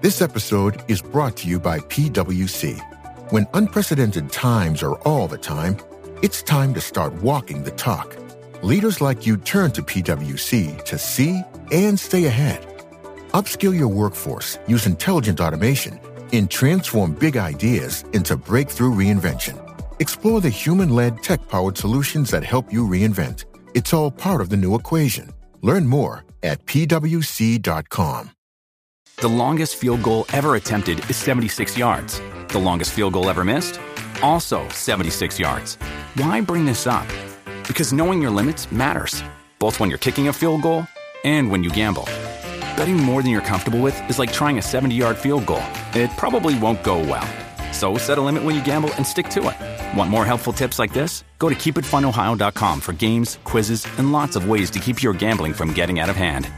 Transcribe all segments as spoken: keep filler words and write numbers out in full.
This episode is brought to you by P W C. When unprecedented times are all the time, it's time to start walking the talk. Leaders like you turn to P W C to see and stay ahead. Upskill your workforce, use intelligent automation, and transform big ideas into breakthrough reinvention. Explore the human-led, tech-powered solutions that help you reinvent. It's all part of the new equation. Learn more at P W C dot com. The longest field goal ever attempted is seventy-six yards. The longest field goal ever missed? Also seventy-six yards. Why bring this up? Because knowing your limits matters, both when you're kicking a field goal and when you gamble. Betting more than you're comfortable with is like trying a seventy-yard field goal. It probably won't go well. So set a limit when you gamble and stick to it. Want more helpful tips like this? Go to keep it fun ohio dot com for games, quizzes, and lots of ways to keep your gambling from getting out of hand.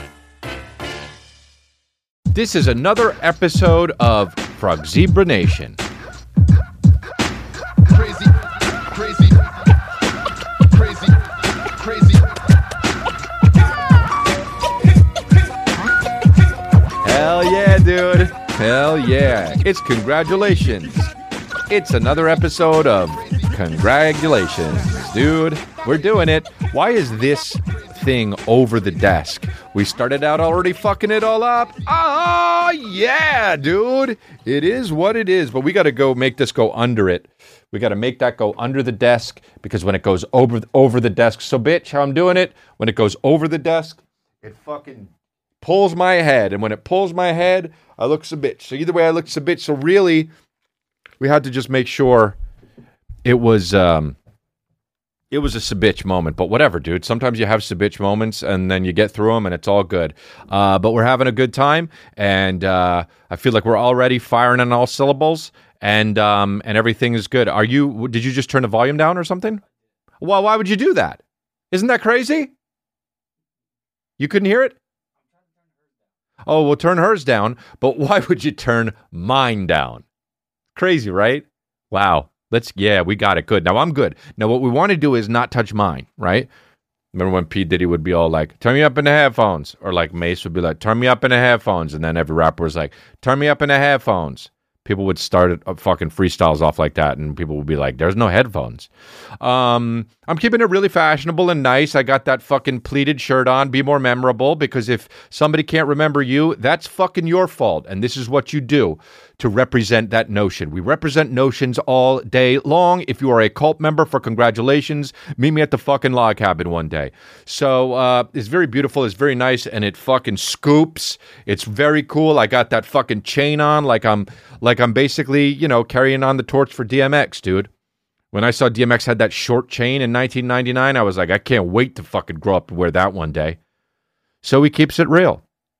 This is another episode of Frog Zebra Nation. Crazy, crazy, crazy, crazy. Hell yeah, dude. Hell yeah. It's congratulations. It's another episode of Congratulations, dude. We're doing it. Why is this thing over the desk? We started out already fucking it all up. Oh, yeah, dude. It is what it is, but we got to go make this go under it. We got to make that go under the desk because when it goes over over the desk, so bitch, how I'm doing it, when it goes over the desk, it fucking pulls my head. And when it pulls my head, I look so bitch. So either way, I look so bitch. So really, we had to just make sure it was... um It was a sabitch moment, but whatever, dude. Sometimes you have sabitch moments, and then you get through them, and it's all good. Uh, but we're having a good time, and uh, I feel like we're already firing on all syllables, and um, and everything is good. Are you? Did you just turn the volume down or something? Well, why would you do that? Isn't that crazy? You couldn't hear it? Oh, well, turn hers down, but why would you turn mine down? Crazy, right? Wow. Let's, yeah, we got it. Good. Now I'm good. Now what we want to do is not touch mine, right? Remember when P. Diddy would be all like, turn me up in the headphones? Or like Mace would be like, turn me up in the headphones. And then every rapper was like, turn me up in the headphones. People would start uh, fucking freestyles off like that, and people would be like, there's no headphones. Um, I'm keeping it really fashionable and nice. I got that fucking pleated shirt on. Be more memorable, because if somebody can't remember you, that's fucking your fault. And this is what you do to represent that notion. We represent notions all day long. If you are a cult member, for congratulations, meet me at the fucking log cabin one day. So uh, it's very beautiful. It's very nice, and it fucking scoops. It's very cool. I got that fucking chain on like I'm like I'm basically, you know, carrying on the torch for D M X, dude. When I saw D M X had that short chain in nineteen ninety-nine, I was like, I can't wait to fucking grow up and wear that one day. So he keeps it real.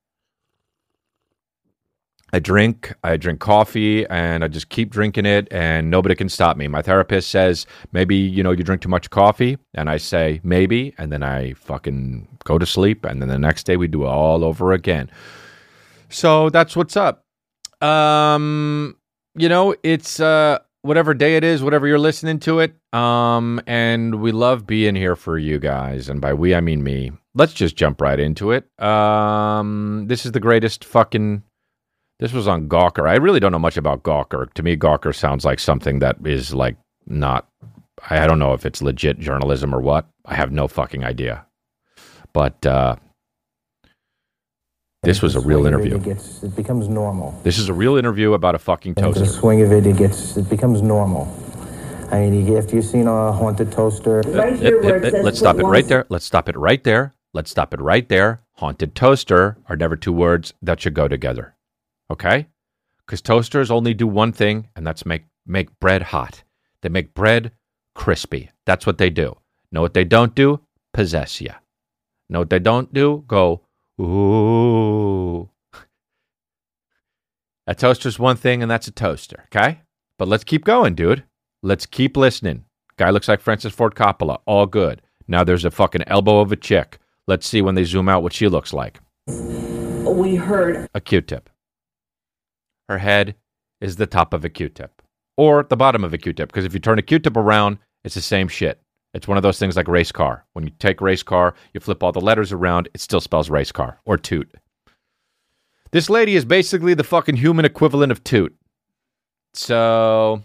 I drink, I drink coffee, and I just keep drinking it, and nobody can stop me. My therapist says, maybe, you know, you drink too much coffee, and I say, maybe, and then I fucking go to sleep, and then the next day we do it all over again. So that's what's up. Um, you know, it's uh, whatever day it is, whatever you're listening to it, um, and we love being here for you guys, and by we, I mean me. Let's just jump right into it. Um, this is the greatest fucking... This was on Gawker. I really don't know much about Gawker. To me, Gawker sounds like something that is like not... I don't know if it's legit journalism or what. I have no fucking idea. But uh, this was a real interview. It, gets, it becomes normal. This is a real interview about a fucking toaster. The swing of it, it gets, it becomes normal. I mean, you, after you've seen a haunted toaster... Right here where it says Let's stop it once. right there. Let's stop it right there. Let's stop it right there. Haunted toaster are never two words that should go together. Okay? Because toasters only do one thing, and that's make make bread hot. They make bread crispy. That's what they do. Know what they don't do? Possess ya. Know what they don't do? Go, ooh. A toaster's one thing, and that's a toaster, okay? But let's keep going, dude. Let's keep listening. Guy looks like Francis Ford Coppola. All good. Now there's a fucking elbow of a chick. Let's see when they zoom out what she looks like. We heard A Q-tip. Her head is the top of a Q-tip. Or the bottom of a Q-tip. Because if you turn a Q-tip around, it's the same shit. It's one of those things like race car. When you take race car, you flip all the letters around, it still spells race car. Or toot. This lady is basically the fucking human equivalent of Toot. So,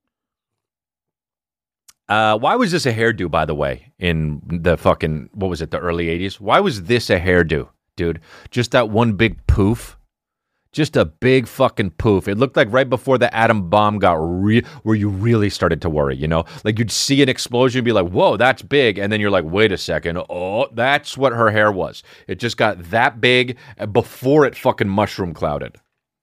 uh, why was this a hairdo, by the way, in the fucking, what was it, the early eighties? Why was this a hairdo, dude? Just that one big poof? Just a big fucking poof. It looked like right before the atom bomb got re- where you really started to worry, you know? Like you'd see an explosion and be like, whoa, that's big. And then you're like, wait a second. Oh, that's what her hair was. It just got that big before it fucking mushroom clouded.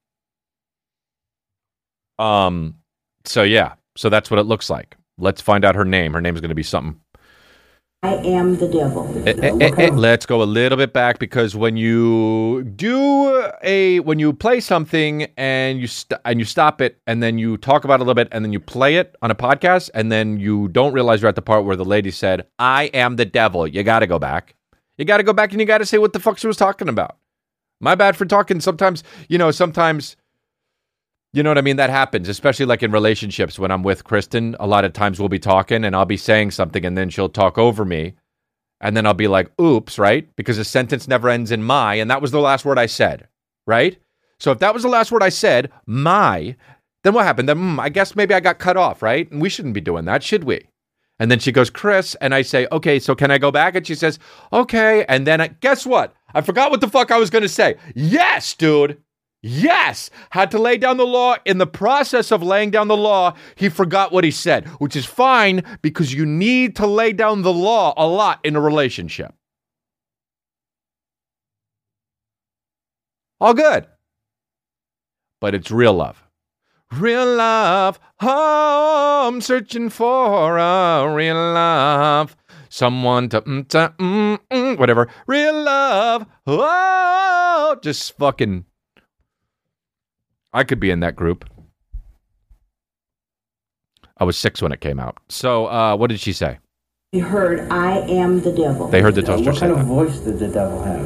Um, so yeah, so that's what it looks like. Let's find out her name. Her name's going to be something. I am the devil. Eh, eh, eh, eh. Let's go a little bit back because when you do a when you play something and you st- and you stop it and then you talk about it a little bit and then you play it on a podcast and then you don't realize you're at the part where the lady said, "I am the devil." You got to go back. You got to go back and you got to say what the fuck she was talking about. My bad for talking. Sometimes, you know, sometimes. You know what I mean? That happens, especially like in relationships when I'm with Kristen. A lot of times we'll be talking and I'll be saying something and then she'll talk over me. And then I'll be like, oops, right? Because a sentence never ends in my, and that was the last word I said, right? So if that was the last word I said, my, then what happened? Then mm, I guess maybe I got cut off, right? And we shouldn't be doing that, should we? And then she goes, Chris, and I say, okay, so can I go back? And she says, okay. And then I, guess what? I forgot what the fuck I was going to say. Yes, dude. Yes, had to lay down the law. In the process of laying down the law, he forgot what he said, which is fine because you need to lay down the law a lot in a relationship. All good. But it's real love. Real love. Oh, I'm searching for a real love. Someone to, mm, to mm, mm, whatever. Real love. Oh, just fucking... I could be in that group. I was six when it came out. So, uh, what did she say? We heard, I am the devil. They heard the toaster What say kind of that. voice did the devil have?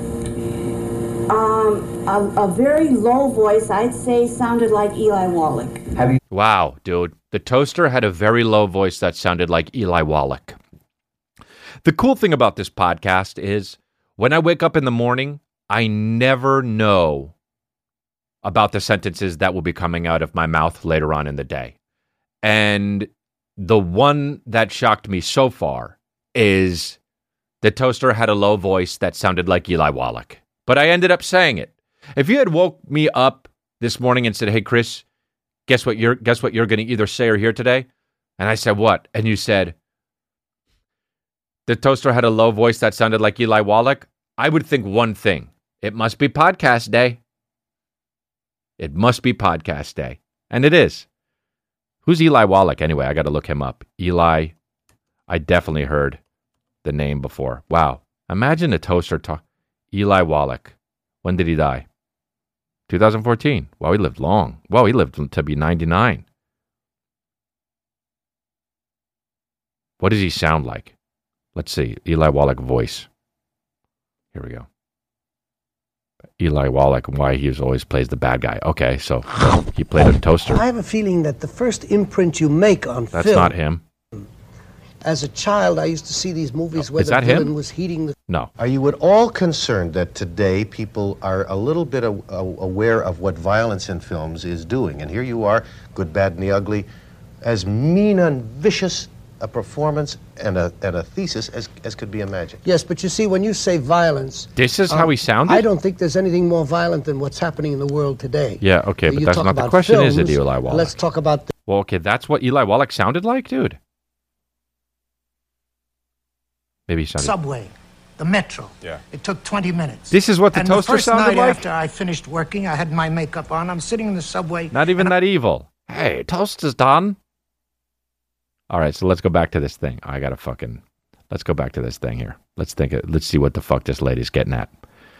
Um, a, a very low voice, I'd say, sounded like Eli Wallach. Have you Wow, dude. The toaster had a very low voice that sounded like Eli Wallach. The cool thing about this podcast is when I wake up in the morning, I never know about the sentences that will be coming out of my mouth later on in the day. And the one that shocked me so far is the toaster had a low voice that sounded like Eli Wallach. But I ended up saying it. If you had woke me up this morning and said, hey, Chris, guess what you're guess what you're going to either say or hear today? And I said, what? And you said, the toaster had a low voice that sounded like Eli Wallach. I would think one thing. It must be podcast day. It must be podcast day. And it is. Who's Eli Wallach anyway? I got to look him up. Eli, I definitely heard the name before. Wow. Imagine a toaster talk. Eli Wallach. When did he die? two thousand fourteen. Wow, he lived long. Wow, he lived to be ninety-nine. What does he sound like? Let's see. Eli Wallach voice. Here we go. Eli Wallach and why he always plays the bad guy. Okay, so he played a toaster. I have a feeling that the first imprint you make on That's film... not him. As a child, I used to see these movies Oh, where is the that him? villain was heating the... No. Are you at all concerned that today people are a little bit a, a, aware of what violence in films is doing? And here you are, Good, Bad, and the Ugly, as mean and vicious a performance and a, and a thesis as, as could be imagined. Yes, but you see, when you say violence... This is uh, how he sounded? I don't think there's anything more violent than what's happening in the world today. Yeah, okay, but You that's talk not the about question, is it, films, Eli Wallach? Let's talk about... The Well, okay, that's what Eli Wallach sounded like, dude. Maybe he sounded... Subway, the metro. Yeah. It took twenty minutes. This is what the and toaster the first sounded night like? after I finished working, I had my makeup on. I'm sitting in the subway. Not even that evil. Hey, toaster's done. All right, so let's go back to this thing. I gotta fucking... Let's go back to this thing here. Let's think. Of, let's see what the fuck this lady's getting at.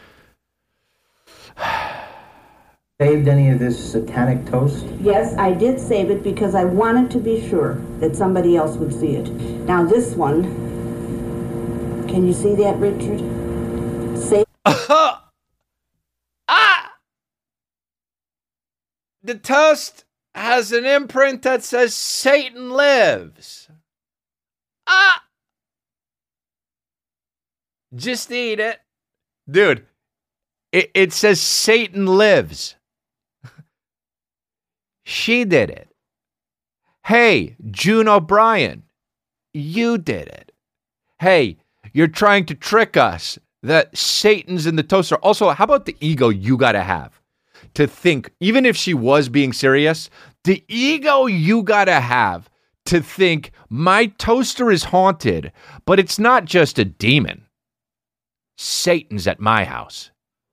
saved any of this satanic toast? Yes, I did save it because I wanted to be sure that somebody else would see it. Now this one, can you see that, Richard? Save. ah! The toast has an imprint that says Satan lives. Ah! Just eat it. Dude, It, it says Satan lives. She did it. Hey, June O'Brien, you did it. Hey, you're trying to trick us that Satan's in the toaster. Also, how about the ego you got to have to think, even if she was being serious, the ego you got to have to think my toaster is haunted, but it's not just a demon. Satan's at my house.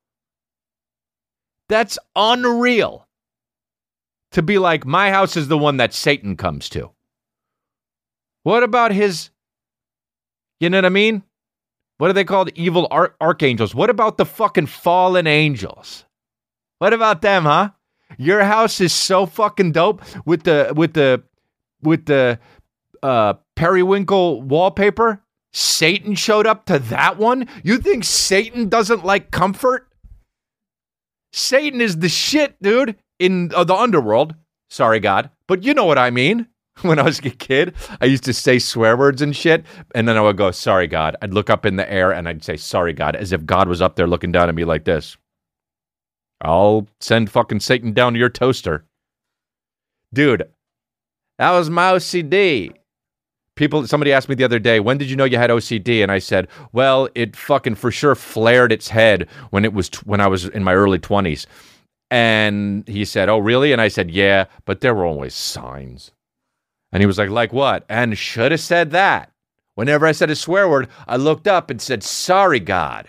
That's unreal. To be like, my house is the one that Satan comes to. What about his, you know what I mean? What are they called? Evil ar- archangels. What about the fucking fallen angels? What about them, huh? Your house is so fucking dope with the, with the, with the uh, periwinkle wallpaper. Satan showed up to that one? You think Satan doesn't like comfort? Satan is the shit, dude. In uh, the underworld, sorry God, but you know what I mean. When I was a kid, I used to say swear words and shit, and then I would go, sorry God. I'd look up in the air and I'd say, sorry God, as if God was up there looking down at me like this. I'll send fucking Satan down to your toaster. Dude, that was my O C D. People, somebody asked me the other day, when did you know you had O C D? And I said, well, it fucking for sure flared its head when it was, t- when I was in my early twenties. And he said, oh, really? And I said, yeah, but there were always signs. And he was like, like what? And should have said that. Whenever I said a swear word, I looked up and said, sorry, God.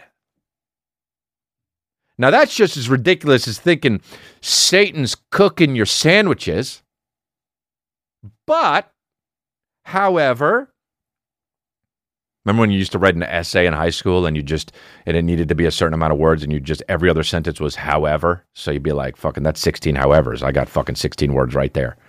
Now, that's just as ridiculous as thinking Satan's cooking your sandwiches. But, however, remember when you used to write an essay in high school and you just, and it needed to be a certain amount of words and you just, every other sentence was however? So you'd be like, fucking, that's sixteen howevers. I got fucking sixteen words right there.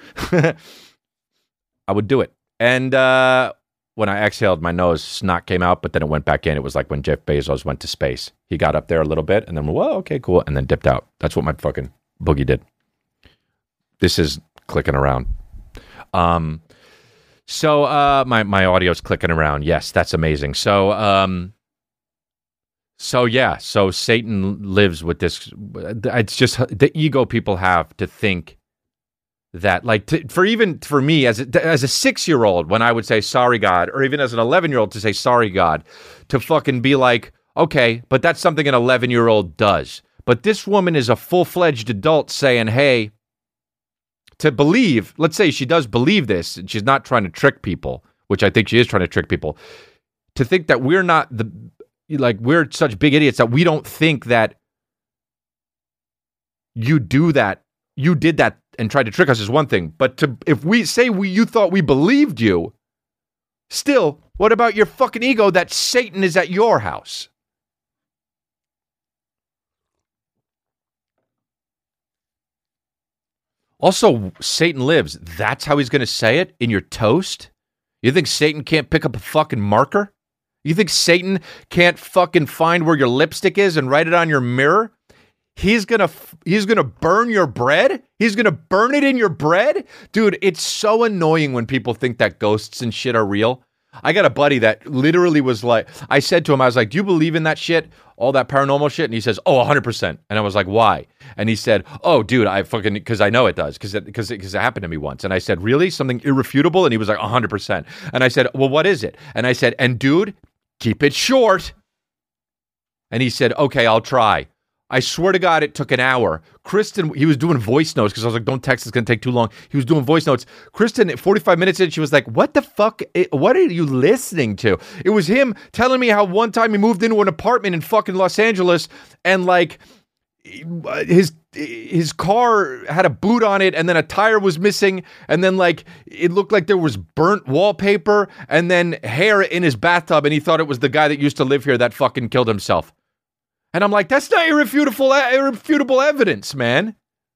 I would do it. And uh, when I exhaled, my nose, snot came out, but then it went back in. It was like when Jeff Bezos went to space. He got up there a little bit and then, whoa, okay, cool. And then dipped out. That's what my fucking boogie did. This is clicking around. Um, So uh, my my audio's clicking around. Yes, that's amazing. So um, so yeah. So Satan lives with this. It's just the ego people have to think that, like, to, for even for me as a, as a six year old, when I would say sorry God, or even as an eleven year old to say sorry God, to fucking be like, okay, but that's something an eleven year old does. But this woman is a full fledged adult saying, hey. To believe, let's say she does believe this, and she's not trying to trick people, which I think she is trying to trick people, to think that we're not the, like, we're such big idiots that we don't think that you do that, you did that and tried to trick us is one thing. But to if we say we you thought we believed you, still, what about your fucking ego that Satan is at your house? Also, Satan lives. That's how he's going to say it in your toast? You think Satan can't pick up a fucking marker? You think Satan can't fucking find where your lipstick is and write it on your mirror? He's going to he's going to burn your bread? He's going to burn it in your bread? Dude, it's so annoying when people think that ghosts and shit are real. I got a buddy that literally was like, I said to him, I was like, do you believe in that shit? All that paranormal shit? And he says, oh, one hundred percent. And I was like, why? And he said, oh, dude, I fucking, because I know it does, because it, because it, because it happened to me once. And I said, really? Something irrefutable? And he was like, one hundred percent. And I said, well, what is it? And I said, and dude, keep it short. And he said, okay, I'll try. I swear to God, it took an hour. Kristen, he was doing voice notes because I was like, don't text, it's going to take too long. He was doing voice notes. Kristen, forty-five minutes in, she was like, what the fuck? What are you listening to? It was him telling me how one time he moved into an apartment in fucking Los Angeles and like his his car had a boot on it and then a tire was missing and then like it looked like there was burnt wallpaper and then hair in his bathtub and he thought it was the guy that used to live here that fucking killed himself. And I'm like, that's not irrefutable, irrefutable evidence, man.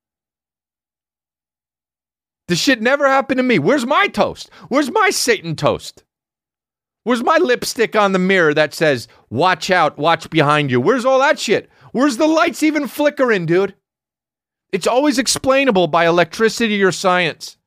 This shit never happened to me. Where's my toast? Where's my Satan toast? Where's my lipstick on the mirror that says, watch out, watch behind you? Where's all that shit? Where's the lights even flickering, dude? It's always explainable by electricity or science.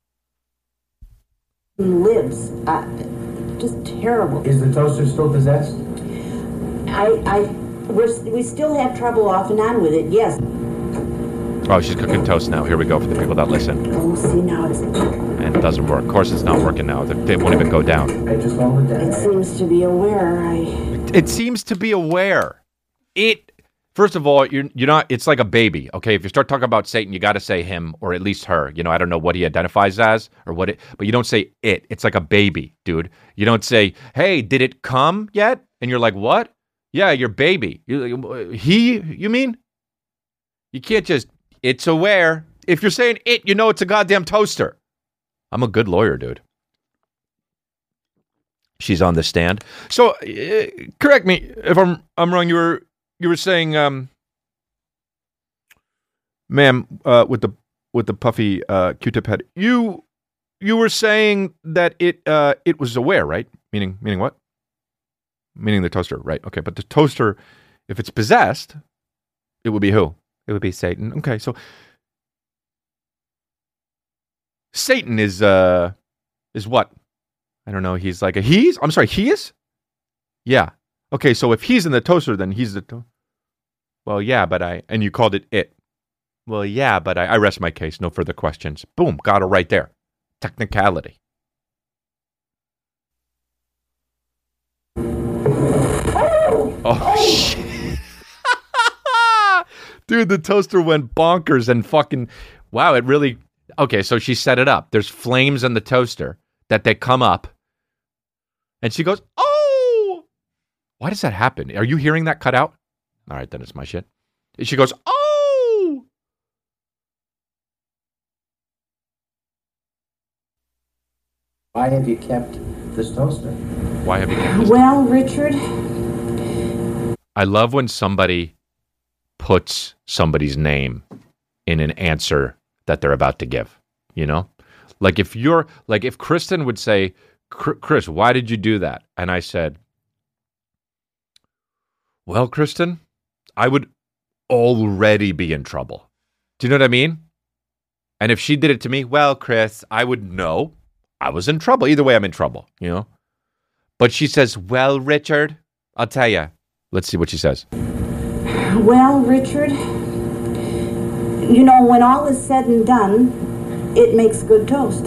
He lives. Uh, just terrible. Is the toaster still possessed? I, I We're, we still have trouble off and on with it, yes. Oh, she's cooking toast now. Here we go for the people that listen. Oh, see, now it's... And it doesn't work. Of course, it's not working now. They won't even go down. I just hold it down. It seems to be aware. I... It seems to be aware. It... First of all, you're you're not. It's like a baby, okay? If you start talking about Satan, you got to say him or at least her. You know, I don't know what he identifies as or what it, but you don't say it. It's like a baby, dude. You don't say, "Hey, did it come yet?" And you're like, "What?" Yeah, your baby. You're like, he? You mean? You can't just. It's aware. If you're saying it, you know it's a goddamn toaster. I'm a good lawyer, dude. She's on the stand. So, uh, correct me if I'm I'm wrong. You were. You were saying, um, ma'am, uh, with the with the puffy uh, Q-tip head. You you were saying that it uh, it was aware, right? Meaning meaning what? Meaning the toaster, right? Okay, but the toaster, if it's possessed, it would be who? It would be Satan. Okay, so Satan is uh is what? I don't know. He's like a he's. I'm sorry, he is. Yeah. Okay, so if he's in the toaster, then he's the to- Well, yeah, but I... And you called it it. Well, yeah, but I... I rest my case. No further questions. Boom. Got it right there. Technicality. Oh, shit. Dude, the toaster went bonkers and fucking... Wow, it really... Okay, so she set it up. There's flames in the toaster that they come up. And she goes, oh! Why does that happen? Are you hearing that cut out? All right, then it's my shit. She goes, oh! Why have you kept this toaster? Why have you kept this? Well, Richard... I love when somebody puts somebody's name in an answer that they're about to give, you know? Like if you're, like if Kristen would say, Chris, why did you do that? And I said, well, Kristen, I would already be in trouble. Do you know what I mean? And if she did it to me, well, Chris, I would know I was in trouble. Either way, I'm in trouble, you know? But she says, well, Richard, I'll tell you. Let's see what she says. Well, Richard, you know, when all is said and done, it makes good toast.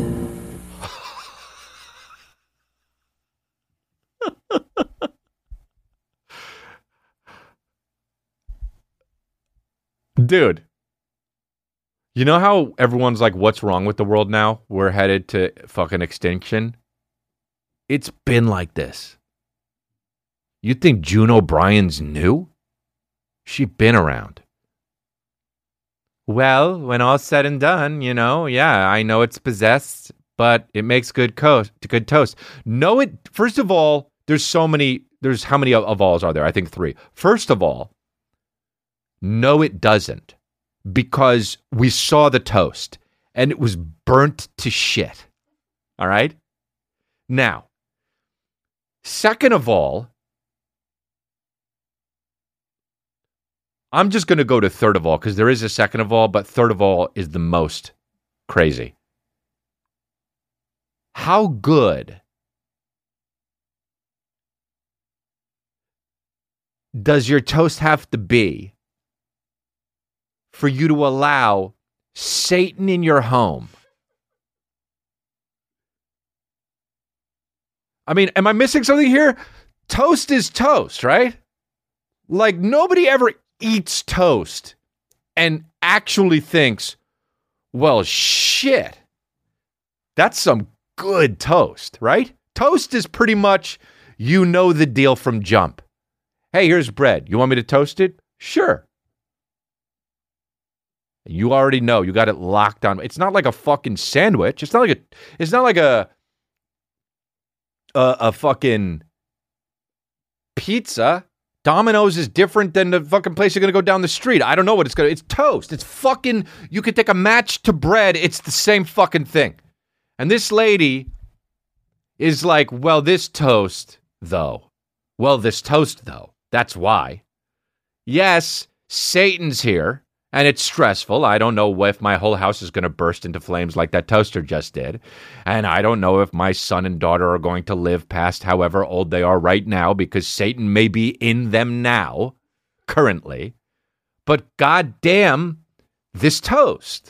Dude, you know how everyone's like, what's wrong with the world now? We're headed to fucking extinction. It's been like this. You think June O'Brien's new? She been around. Well, when all's said and done, you know, yeah, I know it's possessed, but it makes good co- good toast. No, it, first of all, there's so many, there's how many of, of alls are there? I think three. First of all, no, it doesn't, because we saw the toast and it was burnt to shit. All right? Now, second of all, I'm just going to go to third of all because there is a second of all, but third of all is the most crazy. How good does your toast have to be for you to allow Satan in your home? I mean, am I missing something here? Toast is toast, right? Like, nobody ever eats toast and actually thinks, well, shit, that's some good toast, right? Toast is pretty much, you know the deal from jump. Hey, here's bread. You want me to toast it? Sure. You already know. You got it locked on. It's not like a fucking sandwich. It's not like a, it's not like a, a, a fucking pizza. Domino's is different than the fucking place you're going to go down the street. I don't know what it's going to... It's toast. It's fucking... You could take a match to bread. It's the same fucking thing. And this lady is like, well, this toast, though. Well, this toast, though. That's why. Yes, Satan's here, and it's stressful. I don't know if my whole house is going to burst into flames like that toaster just did. And I don't know if my son and daughter are going to live past however old they are right now because Satan may be in them now. currently, but goddamn this toast.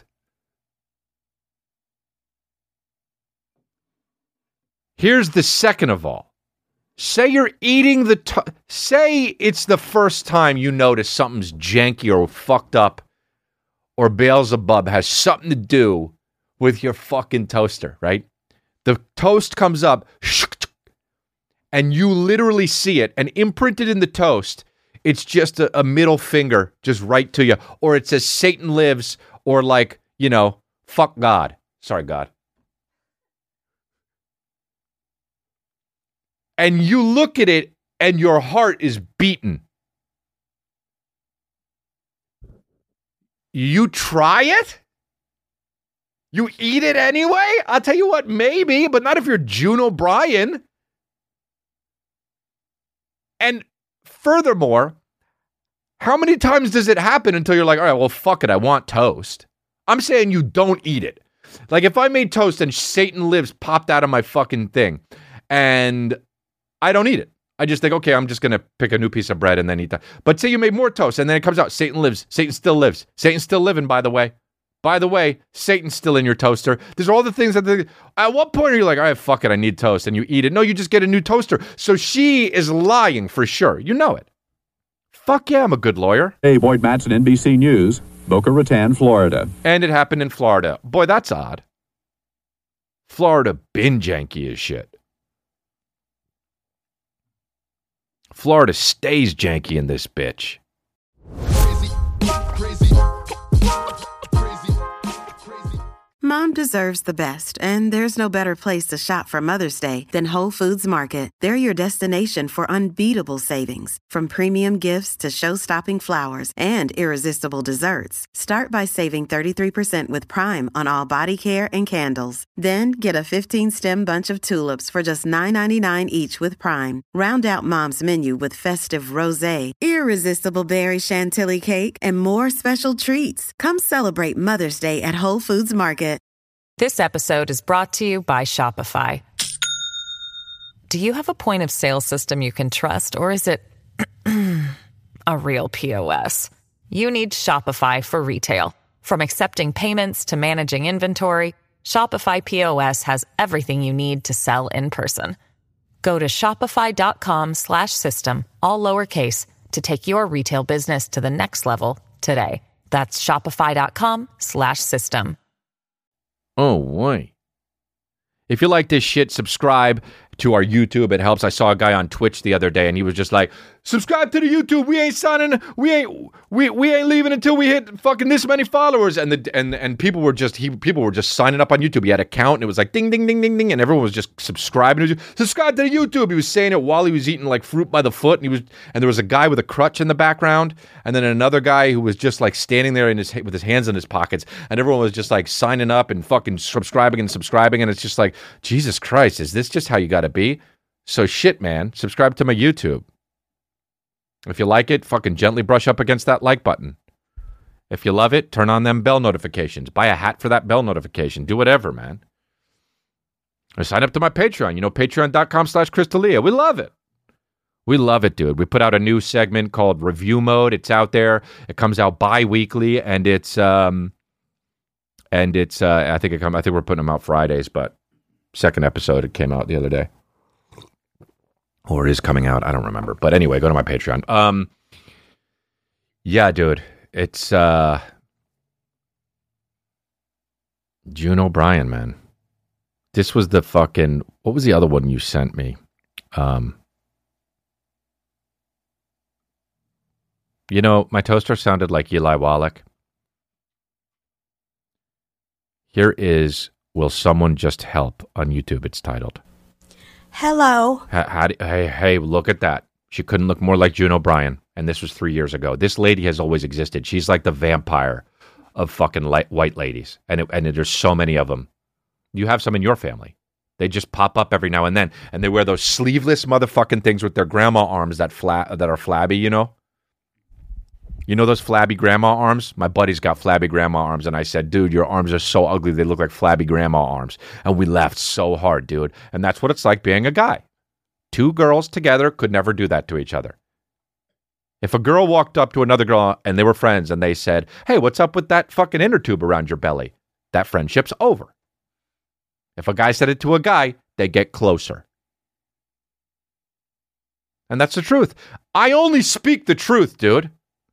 Here's the second of all. Say you're eating the to- say it's the first time you notice something's janky or fucked up or Beelzebub has something to do with your fucking toaster, right? The toast comes up and you literally see it, and imprinted in the toast, it's just a, a middle finger just right to you, or it says Satan lives, or like, you know, fuck God. Sorry, God. And you look at it and your heart is beating. You try it? You eat it anyway? I'll tell you what, maybe, but not if you're June O'Brien. And furthermore, how many times does it happen until you're like, all right, well, fuck it, I want toast? I'm saying you don't eat it. Like if I made toast and Satan lives popped out of my fucking thing and I don't eat it. I just think, okay, I'm just going to pick a new piece of bread and then eat that. But say you made more toast and then it comes out, Satan lives. Satan still lives. Satan's still living, by the way. By the way, Satan's still in your toaster. There's all the things that... They, at what point are you like, all right, fuck it, I need toast, and you eat it? No, you just get a new toaster. So she is lying for sure. You know it. Fuck yeah, I'm a good lawyer. Hey, Boyd Mattson, N B C News, Boca Raton, Florida. And it happened in Florida. Boy, that's odd. Florida been janky as shit. Florida stays janky in this bitch. Crazy, crazy, crazy, crazy. Mom deserves the best, and there's no better place to shop for Mother's Day than Whole Foods Market. They're your destination for unbeatable savings, from premium gifts to show-stopping flowers and irresistible desserts. Start by saving thirty-three percent with Prime on all body care and candles. Then get a fifteen-stem bunch of tulips for just nine ninety-nine each with Prime. Round out Mom's menu with festive rosé, irresistible berry chantilly cake, and more special treats. Come celebrate Mother's Day at Whole Foods Market. This episode is brought to you by Shopify. Do you have a point of sale system you can trust, or is it a real P O S? You need Shopify for retail. From accepting payments to managing inventory, Shopify P O S has everything you need to sell in person. Go to shopify.com slash system, all lowercase, to take your retail business to the next level today. That's shopify.com slash system. Oh, boy. If you like this shit, subscribe to our YouTube. It helps. I saw a guy on Twitch the other day, and he was just like, subscribe to the YouTube. We ain't signing. We ain't. We we ain't leaving until we hit fucking this many followers. And the and and people were just he people were just signing up on YouTube. He had a count, and it was like ding ding ding ding ding, and everyone was just subscribing. Was, subscribe to the YouTube. He was saying it while he was eating like fruit by the foot, and he was and there was a guy with a crutch in the background, and then another guy who was just like standing there in his with his hands in his pockets, and everyone was just like signing up and fucking subscribing and subscribing, and it's just like, Jesus Christ, is this just how you got to be? So shit, man. Subscribe to my YouTube. If you like it, fucking gently brush up against that like button. If you love it, turn on them bell notifications. Buy a hat for that bell notification. Do whatever, man. Or sign up to my Patreon. You know, patreon.com slash Chris D'Elia. We love it. We love it, dude. We put out a new segment called Review Mode. It's out there. It comes out bi-weekly, and it's um and it's uh I think it come I think we're putting them out Fridays, but second episode it came out the other day. Or is coming out, I don't remember. But anyway, go to my Patreon. Um, yeah, dude, it's uh, June O'Brien, man. This was the fucking. What was the other one you sent me? Um, you know, my toaster sounded like Eli Wallach. Here is "Will Someone Just Help" on YouTube. It's titled. Hello. How, how do, hey, hey, look at that. She couldn't look more like June O'Brien. And this was three years ago. This lady has always existed. She's like the vampire of fucking light, white ladies. And, it, and there's so many of them. You have some in your family. They just pop up every now and then. And they wear those sleeveless motherfucking things with their grandma arms that fla- that are flabby, you know? You know those flabby grandma arms? My buddy's got flabby grandma arms, and I said, dude, your arms are so ugly, they look like flabby grandma arms. And we laughed so hard, dude. And that's what it's like being a guy. Two girls together could never do that to each other. If a girl walked up to another girl and they were friends and they said, hey, what's up with that fucking inner tube around your belly? That friendship's over. If a guy said it to a guy, they get closer. And that's the truth. I only speak the truth, dude.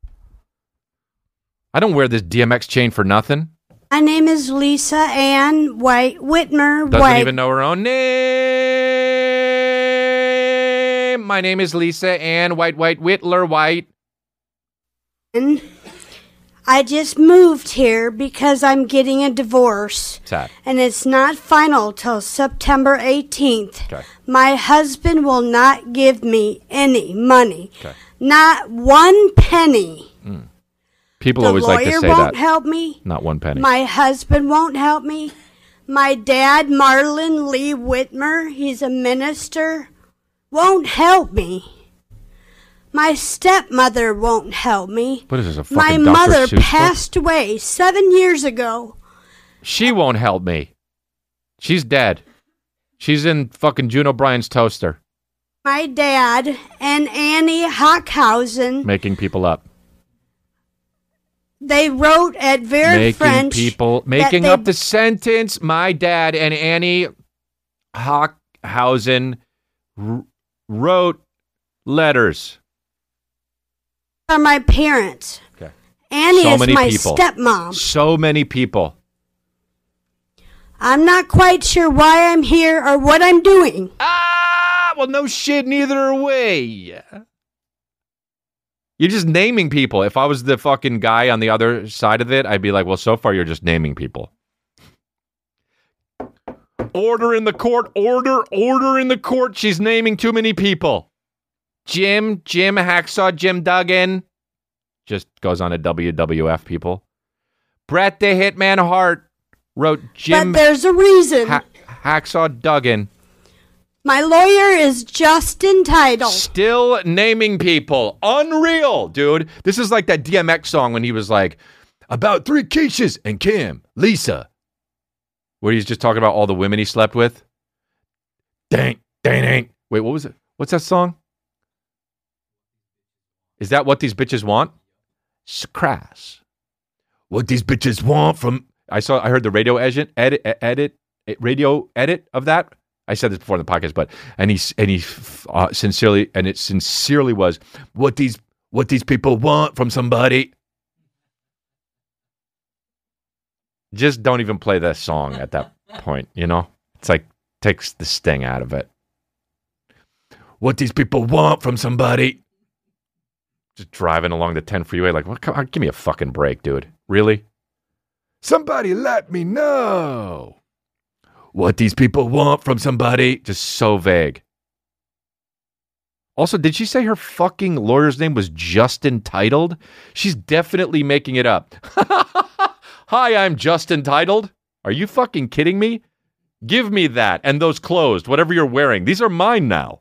I don't wear this D M X chain for nothing. My name is Lisa Ann White Whitmer. Doesn't White. even know her own name. My name is Lisa Ann White White Whitler White. I just moved here because I'm getting a divorce. Sad. And it's not final till September eighteenth. Okay. My husband will not give me any money. Okay. Not one penny. Mm. People the always like to lawyer say won't that. help me. Not one penny. My husband won't help me. My dad, Marlon Lee Whitmer, he's a minister, won't help me. My stepmother won't help me. What is this, a fucking My Doctor mother Seuss book? passed away seven years ago. She won't help me. She's dead. She's in fucking June O'Brien's toaster. My dad and Annie Hockhausen, Making people up. they wrote at very Making French. people, that making they- up the sentence. My dad and Annie Hockhausen r- wrote letters. are my parents. Okay. Annie So is many my people. stepmom. So many people. I'm not quite sure why I'm here or what I'm doing. Ah, well, no shit, neither way. You're just naming people. If I was the fucking guy on the other side of it, I'd be like, well, so far you're just naming people. Order in the court, order, order in the court. She's naming too many people. Jim, Jim Hacksaw, Jim Duggan. Just goes on a W W F, people. Bret the Hitman Hart wrote Jim But there's a reason. ha- Hacksaw Duggan. My lawyer is just entitled. Still naming people. Unreal, dude. This is like that D M X song when he was like, about three Keishas and Kim, Lisa. Where he's just talking about all the women he slept with. Dang, dang, dang. Wait, what was it? What's that song? Is that what these bitches want? It's crass. What these bitches want from... I saw. I heard the radio edit, edit, edit, radio edit of that. I said this before in the podcast, but and he and he uh, sincerely and it sincerely was what these what these people want from somebody. Just don't even play that song at that point. You know, it's like takes the sting out of it. What these people want from somebody. Just driving along the ten freeway, like, what? Come on, give me a fucking break, dude. Really? Somebody let me know what these people want from somebody. Just so vague. Also, did she say her fucking lawyer's name was Justin Titled? She's definitely making it up. Hi, I'm Justin Titled. Are you fucking kidding me? Give me that and those clothes, whatever you're wearing. These are mine now.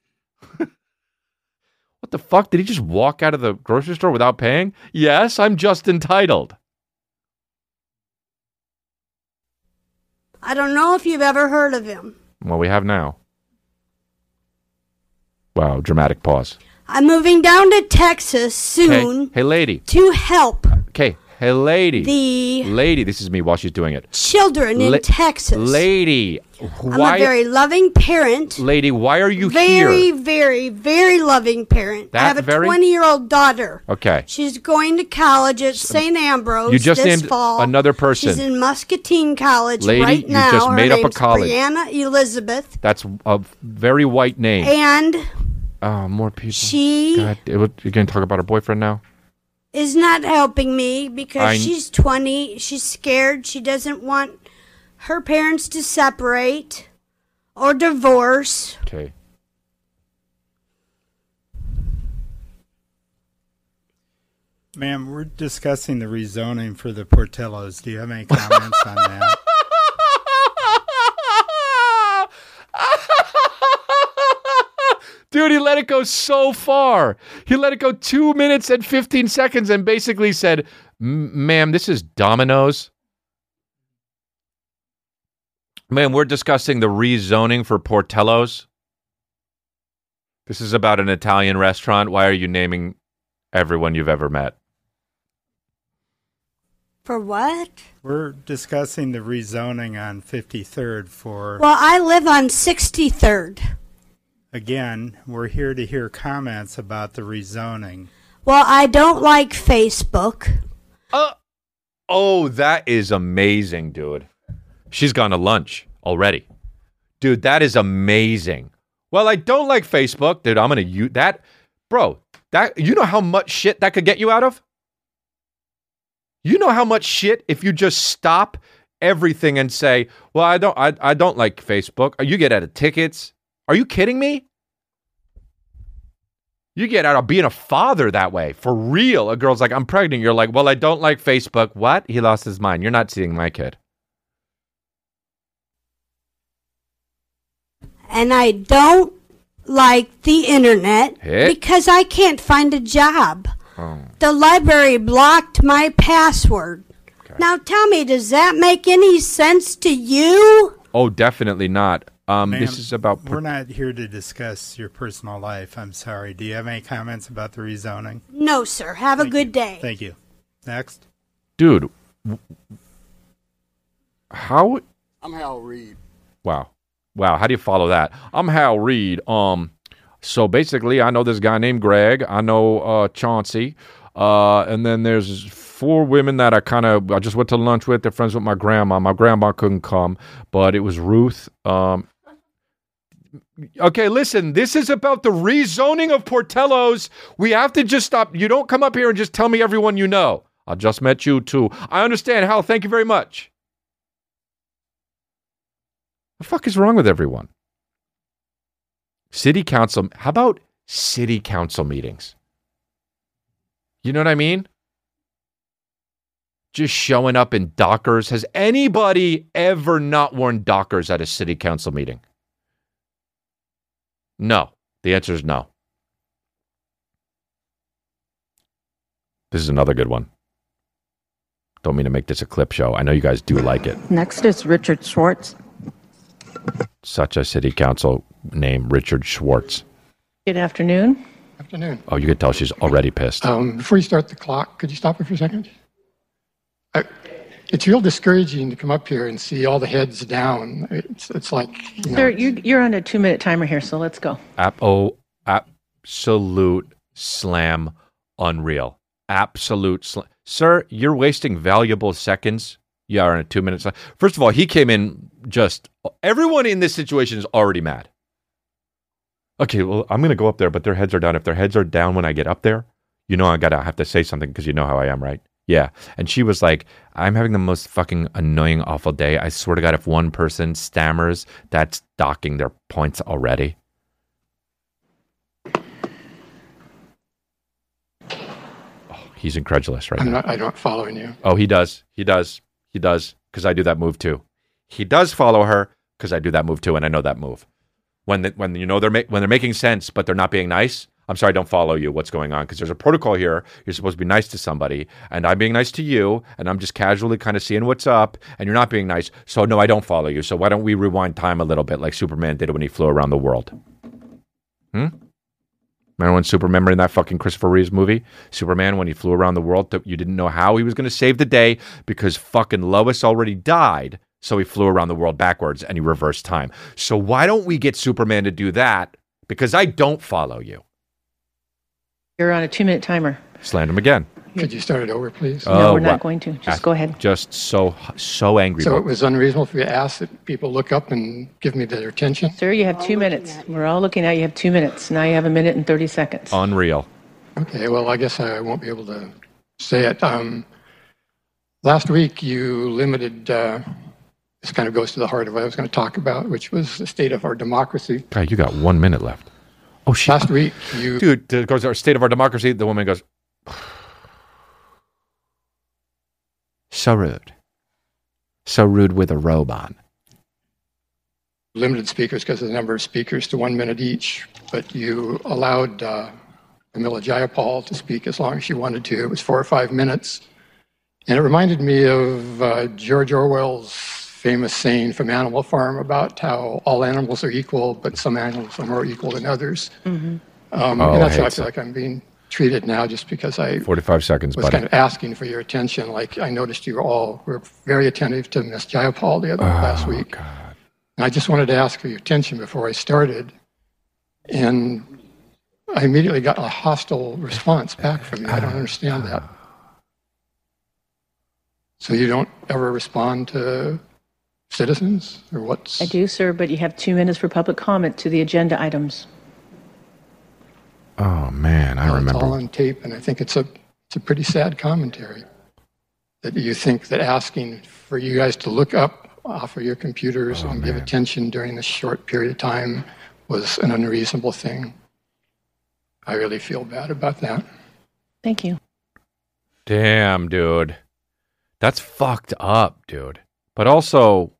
What the fuck? Did he just walk out of the grocery store without paying? Yes, I'm just entitled. I don't know if you've ever heard of him. Well, we have now. Wow, dramatic pause. I'm moving down to Texas soon. Hey, hey lady. To help Okay, hey, lady. the Lady, this is me while she's doing it. children La- in Texas. Lady, I'm why? a very loving parent. Lady, why are you very, here? very, very loving parent. That I have a very- twenty-year-old daughter. Okay. She's going to college at Saint Ambrose You just this named fall. another person. She's in Muscatine College Lady, right you now. just Her made up a name's college. Brianna Elizabeth. That's a very white name. And Oh, more people. she God, you're going to talk about her boyfriend now? is not helping me because I- she's twenty. She's scared. She doesn't want her parents to separate or divorce. Okay. Ma'am, we're discussing the rezoning for the Portillos. Do you have any comments on that? Dude, he let it go so far. He let it go two minutes and fifteen seconds and basically said, ma'am, this is Domino's. Man, we're discussing the rezoning for Portillo's. This is about an Italian restaurant. Why are you naming everyone you've ever met. For what? We're discussing the rezoning on fifty-third for... Well, I live on sixty-third. Again, we're here to hear comments about the rezoning. Well, I don't like Facebook. Uh, oh, that is amazing, dude. She's gone to lunch already. Dude, that is amazing. Well, I don't like Facebook. Dude, I'm going to use that. Bro, that you know how much shit that could get you out of? You know how much shit if you just stop everything and say, well, I don't I, I don't like Facebook. You get out of tickets. Are you kidding me? You get out of being a father that way. For real. A girl's like, I'm pregnant. You're like, well, I don't like Facebook. What? He lost his mind. You're not seeing my kid. And I don't like the internet Hit. because I can't find a job. Oh. The library blocked my password. Okay. Now tell me, does that make any sense to you? Oh, definitely not. Um, Ma'am, this is about... We're not here to discuss your personal life. I'm sorry. Do you have any comments about the rezoning? No, sir. Have Thank a good you. day. Thank you. Next. Dude. How... I'm Hal Reed. Wow. Wow, how do you follow that? I'm Hal Reed. Um, so basically, I know this guy named Greg. I know uh, Chauncey. Uh, and then there's four women that I kind of, I just went to lunch with. They're friends with my grandma. My grandma couldn't come, but it was Ruth. Um, okay, listen, this is about the rezoning of Portillo's. We have to just stop. You don't come up here and just tell me everyone you know. I just met you too. I understand, Hal. Thank you very much. The fuck is wrong with everyone? City council. How about city council meetings? You know what I mean? Just showing up in Dockers. Has anybody ever not worn Dockers at a city council meeting? No. The answer is no. This is another good one. Don't mean to make this a clip show. I know you guys do like it. Next is Richard Schwartz. Such a city council name, Richard Schwartz. Good afternoon. Afternoon. Oh, you could tell she's already pissed. Um, before you start the clock, could you stop it for a second? I, it's real discouraging to come up here and see all the heads down. It's, it's like, you know, Sir, you, you're on a two-minute timer here, so let's go. Ap- oh, absolute slam unreal. Absolute slam. Sir, you're wasting valuable seconds. You are in two minutes. First of all, he came in just... Everyone in this situation is already mad. Okay, well, I'm going to go up there, but their heads are down. If their heads are down when I get up there, you know I got to have to say something because you know how I am, right? Yeah. And she was like, I'm having the most fucking annoying, awful day. I swear to God, if one person stammers, that's docking their points already. Oh, he's incredulous right I'm now. not, I'm not following you. Oh, he does. He does. He does, because I do that move too. He does follow her because I do that move too, and I know that move. When the, when you know they're ma- when they're making sense, but they're not being nice. I'm sorry, I don't follow you. What's going on? Because there's a protocol here. You're supposed to be nice to somebody, and I'm being nice to you, and I'm just casually kind of seeing what's up, and you're not being nice. So no, I don't follow you. So why don't we rewind time a little bit, like Superman did when he flew around the world? Hmm. Remember when Superman, in that fucking Christopher Reeves movie, Superman, when he flew around the world, you didn't know how he was going to save the day because fucking Lois already died. So he flew around the world backwards and he reversed time. So why don't we get Superman to do that? Because I don't follow you. You're on a two-minute timer. Slammed him again. Could you start it over, please? No, Oh, we're not wow. going to. Just Ah, go ahead. Just so so angry. So about- it was unreasonable for you to ask that people look up and give me their attention? Sir, you have two minutes. We're all looking at you. You have two minutes. Now you have a minute and thirty seconds. Unreal. Okay, well, I guess I won't be able to say it. Um, last week, you limited, uh, this kind of goes to the heart of what I was going to talk about, which was the state of our democracy. God, you got one minute left. Oh, shit. Last week, you... Dude, there goes our state of our democracy. The woman goes, so rude. So rude with a robe on. limited speakers because of the number of speakers to one minute each, but you allowed uh, Camilla Jayapal to speak as long as she wanted to. It was four or five minutes. And it reminded me of uh, George Orwell's famous saying from Animal Farm about how all animals are equal, but some animals are more equal than others. Mm-hmm. Um, Oh, and that's I how I hate feel that. like I'm being treated now just because I forty-five seconds, was buddy. kind of asking for your attention. Like I noticed you all were very attentive to Miss Jayapal the other Oh, last week. God. And I just wanted to ask for your attention before I started. And I immediately got a hostile response back from you. I don't understand that. So you don't ever respond to citizens or what's... I do, sir, but you have two minutes for public comment to the agenda items. Oh, man, I Well, remember. It's all on tape, and I think it's a it's a pretty sad commentary that you think that asking for you guys to look up off of your computers Oh, and man. give attention during this short period of time was an unreasonable thing. I really feel bad about that. Thank you. Damn, dude. That's fucked up, dude. But also,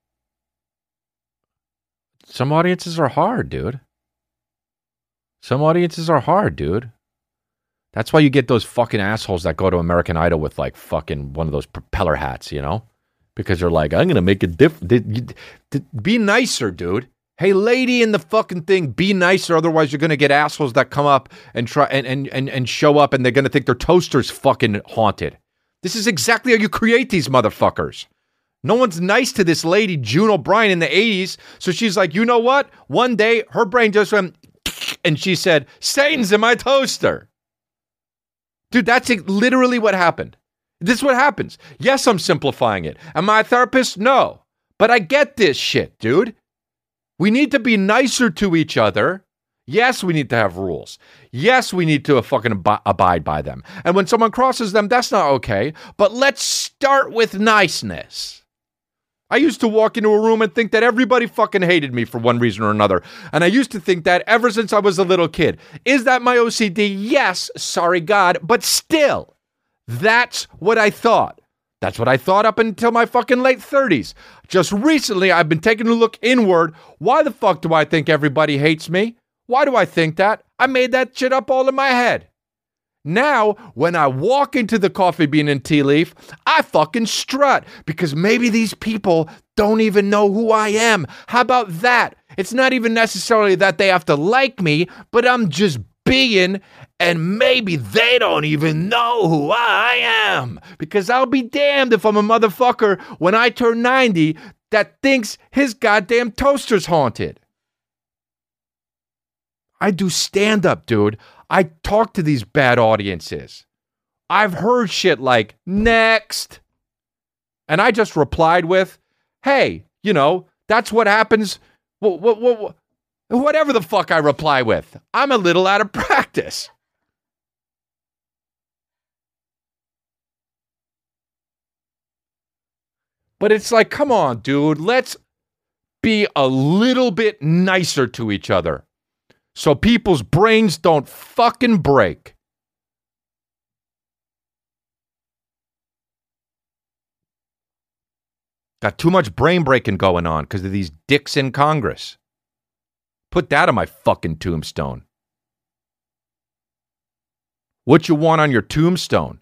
some audiences are hard, dude. Some audiences are hard, dude. That's why you get those fucking assholes that go to American Idol with like fucking one of those propeller hats, you know? Because they're like, I'm going to make a difference. Be nicer, dude. Hey, lady in the fucking thing, be nicer. Otherwise, you're going to get assholes that come up and try and, and, and, and show up and they're going to think their toaster's fucking haunted. This is exactly how you create these motherfuckers. No one's nice to this lady, June O'Brien, in the eighties. So she's like, you know what? One day, her brain just went, and she said, Satan's in my toaster. Dude, that's literally what happened. This is what happens. Yes, I'm simplifying it. Am I a therapist? No. But I get this shit, dude. We need to be nicer to each other. Yes, we need to have rules. Yes, we need to fucking ab- abide by them. And when someone crosses them, that's not okay. But let's start with niceness. I used to walk into a room and think that everybody fucking hated me for one reason or another. And I used to think that ever since I was a little kid. Is that my O C D? Yes, sorry God. But still, that's what I thought. That's what I thought up until my fucking late thirties. Just recently, I've been taking a look inward. Why the fuck do I think everybody hates me? Why do I think that? I made that shit up all in my head. Now, when I walk into the Coffee Bean and Tea Leaf, I fucking strut because maybe these people don't even know who I am. How about that? It's not even necessarily that they have to like me, but I'm just being, and maybe they don't even know who I am. Because I'll be damned if I'm a motherfucker when I turn ninety that thinks his goddamn toaster's haunted. I do stand-up, dude. I talk to these bad audiences. I've heard shit like, next. And I just replied with, hey, you know, that's what happens. What, what, what, whatever the fuck I reply with. I'm a little out of practice. But it's like, come on, dude. Let's be a little bit nicer to each other, so people's brains don't fucking break. Got too much brain breaking going on because of these dicks in Congress. Put that on my fucking tombstone. What you want on your tombstone?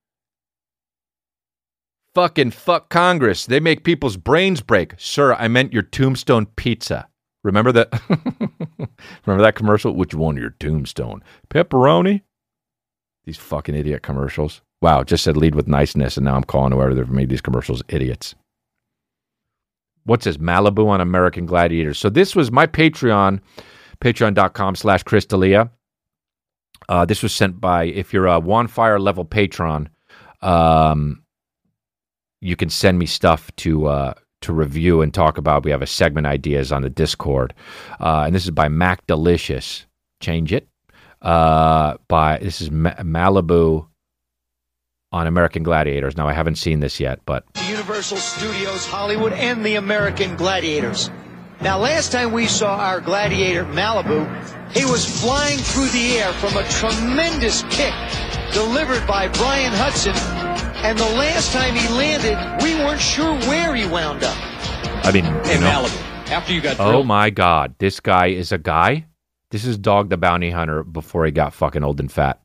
Fucking fuck Congress. They make people's brains break. Sir, I meant your tombstone pizza. Remember that? Remember that commercial? What you want on your tombstone? Pepperoni? These fucking idiot commercials. Wow, just said lead with niceness, and now I'm calling whoever that made these commercials idiots. What's this? Malibu on American Gladiators. So this was my Patreon, patreon.com slash Chris D'Elia. Uh, this was sent by, if you're a Wanfire level patron, um, you can send me stuff to uh, to review and talk about. We have a segment ideas on the Discord. Uh, and this is by Mac Delicious. Change it. Uh, by This is Ma- Malibu on American Gladiators. Now, I haven't seen this yet, but... Universal Studios Hollywood and the American Gladiators. Now, last time we saw our gladiator Malibu, he was flying through the air from a tremendous kick delivered by Brian Hudson. And the last time he landed, we weren't sure where he wound up. I mean, Hey, you know, Malibu, after you got oh drilled- my God, this guy is a guy? This is Dog the Bounty Hunter before he got fucking old and fat.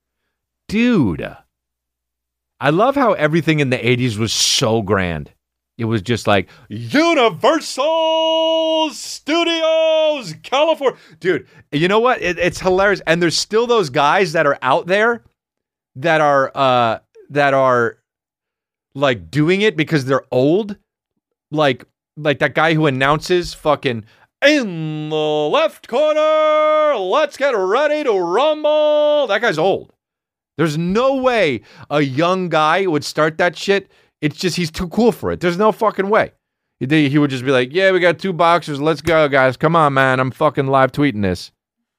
Dude. I love how everything in the eighties was so grand. It was just like Universal Studios, California. Dude, you know what? It, it's hilarious. And there's still those guys that are out there that are uh, that are like doing it because they're old. Like like that guy who announces fucking in the left corner, let's get ready to rumble. That guy's old. There's no way a young guy would start that shit. It's just, he's too cool for it. There's no fucking way. He, he would just be like, yeah, we got two boxers. Let's go, guys. Come on, man. I'm fucking live tweeting this.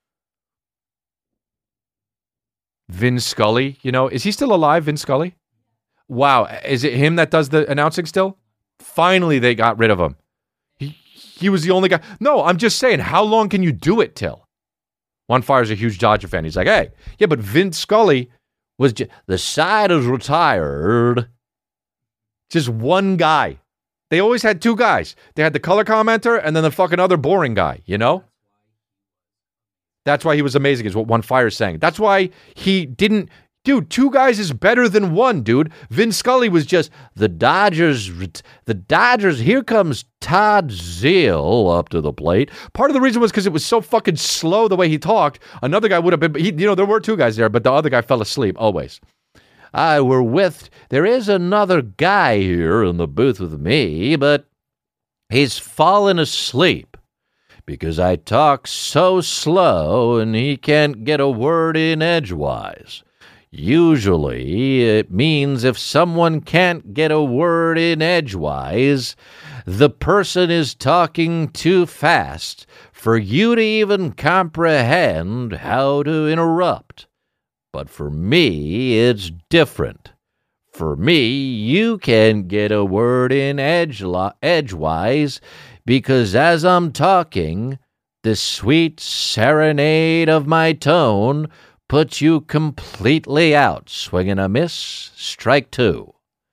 Vin Scully, you know, is he still alive, Vin Scully? Wow. Is it him that does the announcing still? Finally, they got rid of him. He, he was the only guy. No, I'm just saying, how long can you do it till? One Fire's a huge Dodger fan. He's like, hey, yeah, but Vin Scully was just, the side is retired. Just one guy. They always had two guys. They had the color commenter and then the fucking other boring guy, you know? That's why he was amazing, is what One Fire's saying. That's why he didn't... Dude, two guys is better than one, dude. Vin Scully was just, the Dodgers, the Dodgers, here comes Todd Zeal up to the plate. Part of the reason was because it was so fucking slow the way he talked. Another guy would have been... He, you know, there were two guys there, but the other guy fell asleep, always. I were with, there is another guy here in the booth with me, but he's fallen asleep because I talk so slow and he can't get a word in edgewise. Usually it means if someone can't get a word in edgewise, the person is talking too fast for you to even comprehend how to interrupt. But for me, it's different. For me, you can get a word in edge edgewise because as I'm talking, the sweet serenade of my tone puts you completely out. Swing and a miss, strike two.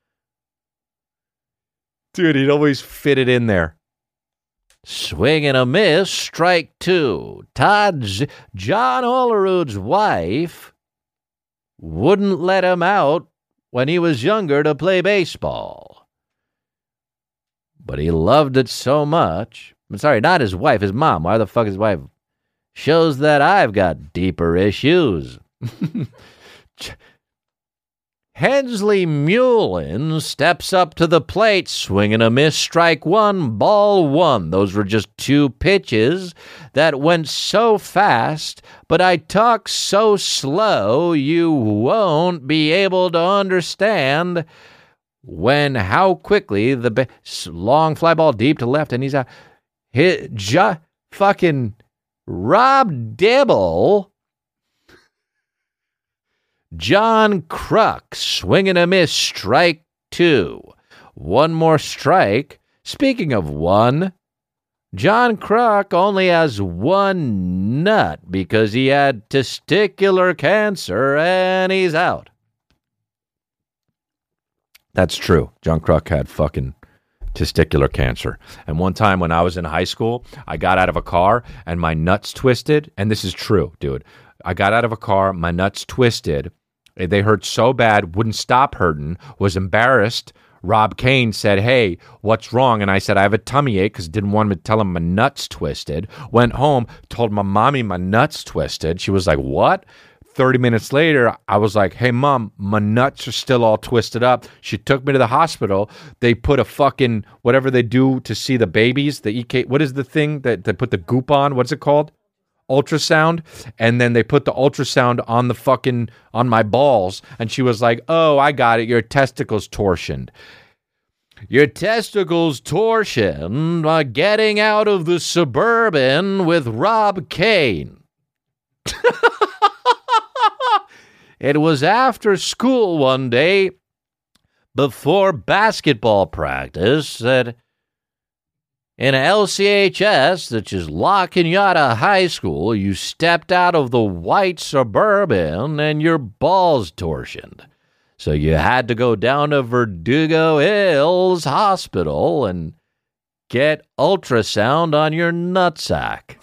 Dude, he'd always fit it in there. Swing and a miss, strike two. Todd, Z- John Olerud's wife wouldn't let him out when he was younger to play baseball. But he loved it so much. I'm sorry, not his wife, his mom. Why the fuck his wife? Shows that I've got deeper issues. Hensley Mullen steps up to the plate, swing and a miss, strike one, ball one. Those were just two pitches that went so fast, but I talk so slow you won't be able to understand when how quickly the ba- long fly ball deep to left, and he's out. Hit, ju- fucking Rob Dibble. John Kruk, swing and a miss, strike two. One more strike. Speaking of one, John Kruk only has one nut because he had testicular cancer and he's out. That's true. John Kruk had fucking testicular cancer. And one time when I was in high school, I got out of a car and my nuts twisted. And this is true, dude. I got out of a car, my nuts twisted. They hurt so bad, wouldn't stop hurting, was embarrassed. Rob Kane said, hey, what's wrong? And I said, I have a tummy ache because didn't want to tell him my nuts twisted. Went home, told my mommy my nuts twisted. She was like, what? thirty minutes later, I was like, hey, Mom, my nuts are still all twisted up. She took me to the hospital. They put a fucking, whatever they do to see the babies, the E K, what is the thing that they put the goop on? What's it called? Ultrasound. And then they put the ultrasound on the fucking, on my balls. And she was like, oh, I got it. Your testicles torsioned. Your testicles torsion uh, getting out of the Suburban with Rob Kane. It was after school one day before basketball practice that in L C H S, which is La Cañada High School, you stepped out of the white Suburban and your balls torsioned. So you had to go down to Verdugo Hills Hospital and get ultrasound on your nutsack.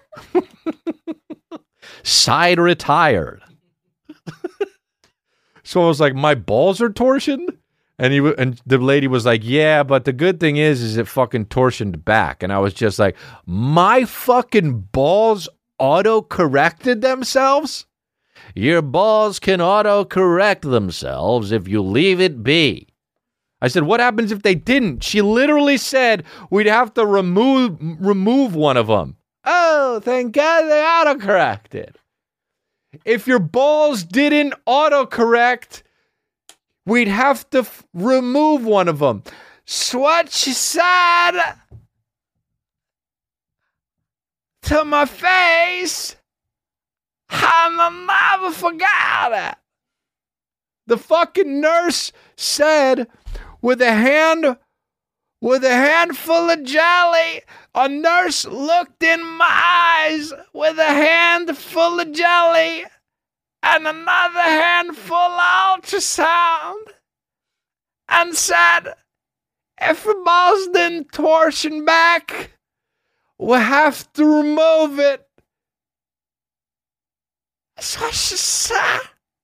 Side retired. So I was like, my balls are torsioned? And he and the lady was like, yeah, but the good thing is, is it fucking torsioned back. And I was just like, my fucking balls auto-corrected themselves? Your balls can auto-correct themselves if you leave it be. I said, what happens if they didn't? She literally said we'd have to remove remove one of them. Oh, thank God they auto-corrected. If your balls didn't auto-correct, we'd have to f- remove one of them. Swat she said to my face. I never forgot it. The fucking nurse said, with a hand, with a handful of jelly, a nurse looked in my eyes with a handful of jelly and another handful of ultrasound and said, if your balls didn't torsion back, we'll have to remove it. That's what she said.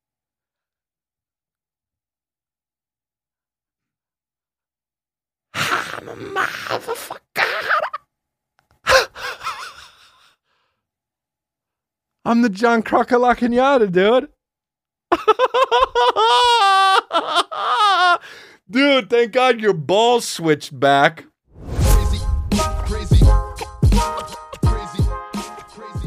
I'm a motherfucker. I'm the John Crocodile Kenyatta, dude. Dude, thank God your balls switched back. Crazy, crazy, crazy, crazy.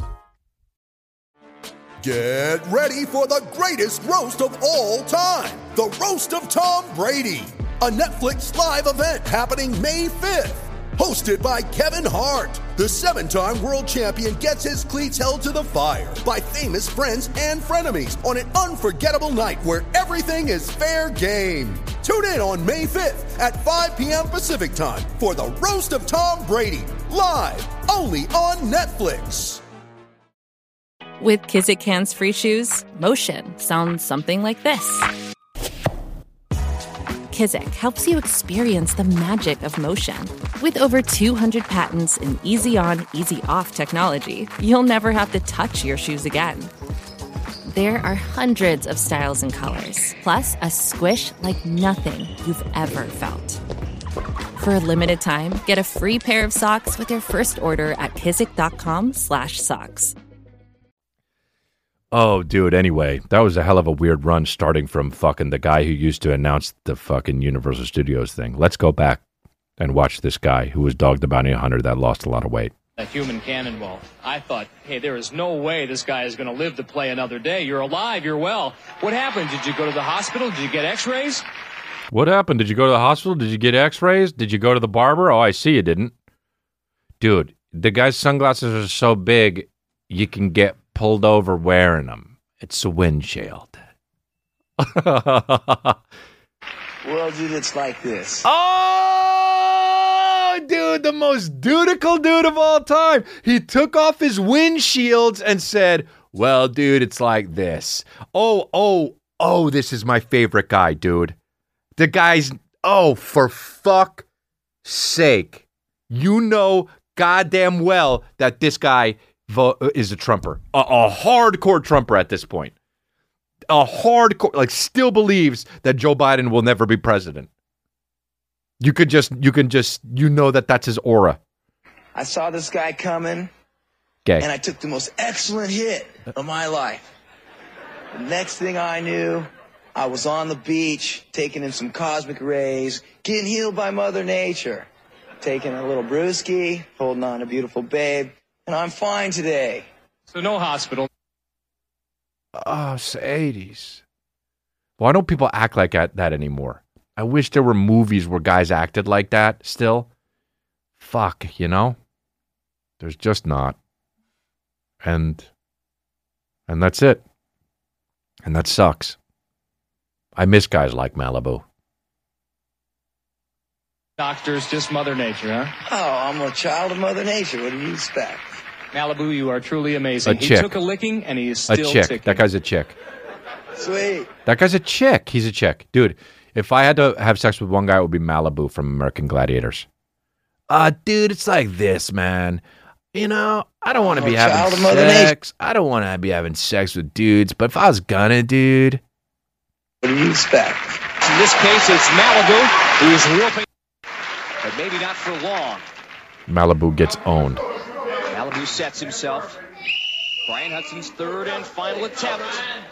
Get ready for the greatest roast of all time. The Roast of Tom Brady. A Netflix live event happening May fifth. Hosted by Kevin Hart, the seven-time world champion gets his cleats held to the fire by famous friends and frenemies on an unforgettable night where everything is fair game. Tune in on May fifth at five p.m. Pacific time for the Roast of Tom Brady, live only on Netflix. With Kizik Hands Free Shoes, motion sounds something like this. Kizik helps you experience the magic of motion. With over two hundred patents and easy-on, easy-off technology, you'll never have to touch your shoes again. There are hundreds of styles and colors, plus a squish like nothing you've ever felt. For a limited time, get a free pair of socks with your first order at kizik.com slash socks. Oh, dude, anyway, that was a hell of a weird run starting from fucking the guy who used to announce the fucking Universal Studios thing. Let's go back and watch this guy who was Dog the Bounty Hunter that lost a lot of weight. A human cannonball. I thought, hey, there is no way this guy is going to live to play another day. You're alive. You're well. What happened? Did you go to the hospital? Did you get x-rays? What happened? Did you go to the hospital? Did you get x-rays? Did you go to the barber? Oh, I see you didn't. Dude, the guy's sunglasses are so big, you can get pulled over wearing them. It's a windshield. Well, dude, it's like this. Oh, dude, the most dudical dude of all time. He took off his windshields and said, well, dude, it's like this. Oh, oh, oh, this is my favorite guy, dude. The guy's, oh, for fuck's sake. You know goddamn well that this guy vo- is a Trumper. A, a hardcore Trumper at this point. A hardcore, like, still believes that Joe Biden will never be president. You could just, you can just, you know that that's his aura. I saw this guy coming, okay, and I took the most excellent hit of my life. The next thing I knew, I was on the beach, taking in some cosmic rays, getting healed by Mother Nature, taking a little brewski, holding on to a beautiful babe, and I'm fine today. So no hospital. Oh, it's the eighties. Why don't people act like that, that anymore? I wish there were movies where guys acted like that still. Fuck, you know? There's just not. And, and that's it. And that sucks. I miss guys like Malibu. Doctors, just Mother Nature, huh? Oh, I'm a child of Mother Nature. What do you expect? Malibu, you are truly amazing. A he chick. took a licking, and he is A still chick. ticking. That guy's a chick. Sweet. That guy's a chick. He's a chick. Dude, if I had to have sex with one guy, it would be Malibu from American Gladiators. Uh, dude, it's like this, man. You know, I don't want to I'm be a child having of Mother Nature. sex. I don't want to be having sex with dudes, but if I was gonna, dude. What do you expect? In this case, it's Malibu who's whooping, but maybe not for long. Malibu gets owned. Malibu sets himself. Brian Hudson's third and final attempt.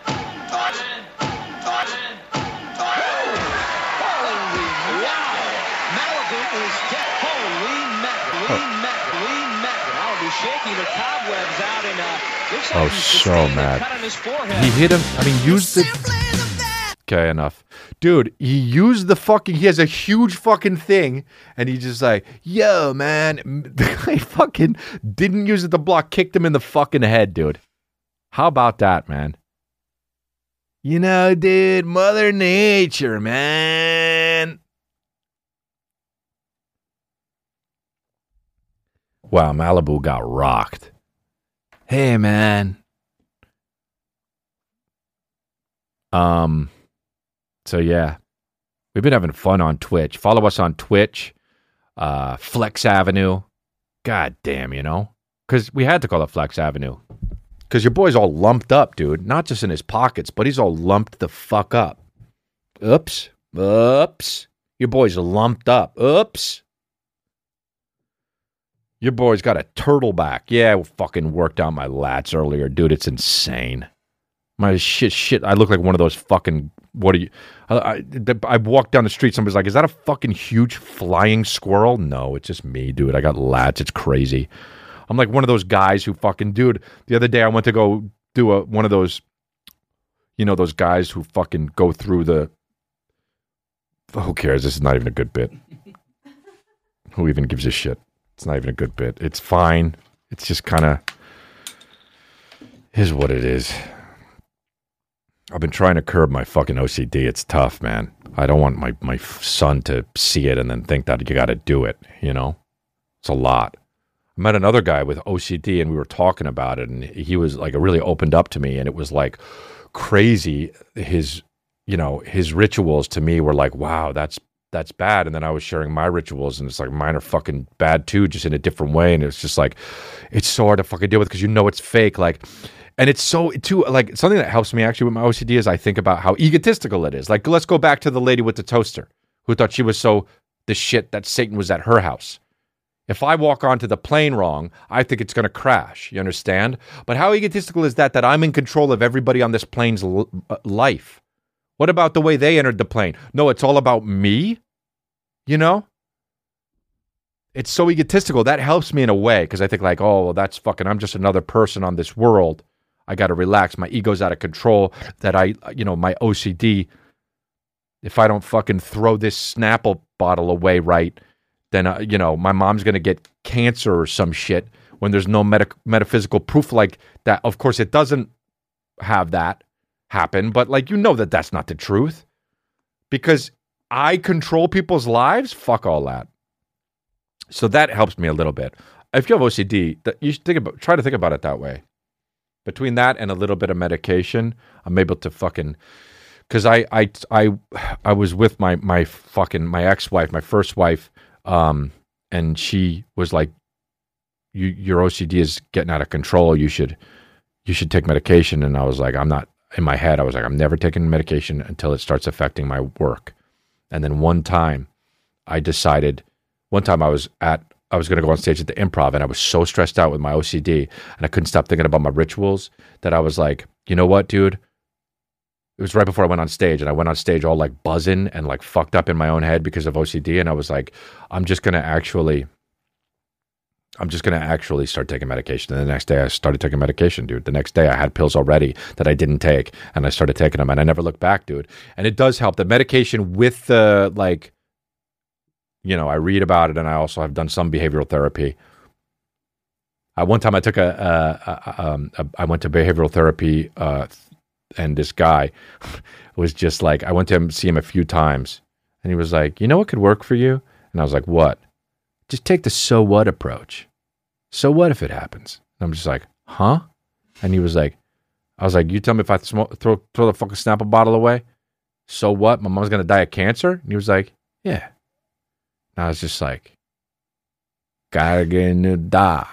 Shaking the cobwebs out and uh, looks like Oh, he's so sustained a mad. cut on his forehead. He hit him. I mean, used the. Okay, enough. Dude, he used the fucking. He has a huge fucking thing, and he just like, yo, man. The guy fucking didn't use it to block, kicked him in the fucking head, dude. How about that, man? You know, dude, Mother Nature, man. Wow, Malibu got rocked. Hey, man. Um, so yeah, we've been having fun on Twitch. Follow us on Twitch, uh, Flex Avenue. God damn, you know, because we had to call it Flex Avenue because your boy's all lumped up, dude. Not just in his pockets, but he's all lumped the fuck up. Oops, oops. Your boy's lumped up. Oops. Your boy's got a turtle back. Yeah, I fucking worked out my lats earlier, dude. It's insane. My shit, shit. I look like one of those fucking. What are you? I, I, I walked down the street. Somebody's like, "Is that a fucking huge flying squirrel?" No, it's just me, dude. I got lats. It's crazy. I'm like one of those guys who fucking, dude. The other day I went to go do a one of those, you know, those guys who fucking go through the. Who cares? This is not even a good bit. Who even gives a shit? It's not even a good bit. It's fine. It's just kind of is what it is. I've been trying to curb my fucking O C D. It's tough, man. I don't want my, my son to see it and then think that you got to do it, you know? It's a lot. I met another guy with O C D and we were talking about it and he was like, really opened up to me and it was like crazy. His, you know, his rituals to me were like, wow, that's that's bad. And then I was sharing my rituals and it's like, mine are fucking bad too, just in a different way. And it's just like, it's so hard to fucking deal with because you know it's fake. Like, and it's so, too, like, something that helps me actually with my O C D is I think about how egotistical it is. Like, let's go back to the lady with the toaster who thought she was so the shit that Satan was at her house. If I walk onto the plane wrong, I think it's going to crash. You understand? But how egotistical is that, that I'm in control of everybody on this plane's l- life? What about the way they entered the plane? No, it's all about me, you know? It's so egotistical. That helps me in a way because I think like, oh, well, that's fucking, I'm just another person on this world. I got to relax. My ego's out of control. That I, you know, my O C D, if I don't fucking throw this Snapple bottle away right, then, uh, you know, my mom's going to get cancer or some shit when there's no meta- metaphysical proof like that. Of course, it doesn't have that happen, but like, you know that that's not the truth because I control people's lives. Fuck all that. So that helps me a little bit. If you have O C D, that you should think about, try to think about it that way. Between that and a little bit of medication, I'm able to fucking, because I, I, I, I was with my, my fucking, my ex-wife, my first wife, um, and she was like, you, your O C D is getting out of control. You should, you should take medication. And I was like, I'm not, in my head, I was like, I'm never taking medication until it starts affecting my work. And then one time I decided, one time I was at, I was going to go on stage at the Improv and I was so stressed out with my O C D and I couldn't stop thinking about my rituals that I was like, you know what, dude? It was right before I went on stage and I went on stage all like buzzing and like fucked up in my own head because of O C D. And I was like, I'm just going to actually, I'm just going to actually start taking medication. And the next day I started taking medication, dude. The next day I had pills already that I didn't take and I started taking them and I never looked back, dude. And it does help. The medication with the like, you know, I read about it and I also have done some behavioral therapy. Uh, one time I took a, a, a, um, a, I went to behavioral therapy uh, and this guy was just like, I went to him, see him a few times and he was like, you know what could work for you? And I was like, what? Just take the so what approach. So what if it happens? And I'm just like, huh? And he was like, I was like, you tell me if I smoke, throw, throw the fucking Snapple bottle away? So what? My mom's going to die of cancer? And he was like, yeah. And I was just like, gotta get in the dark.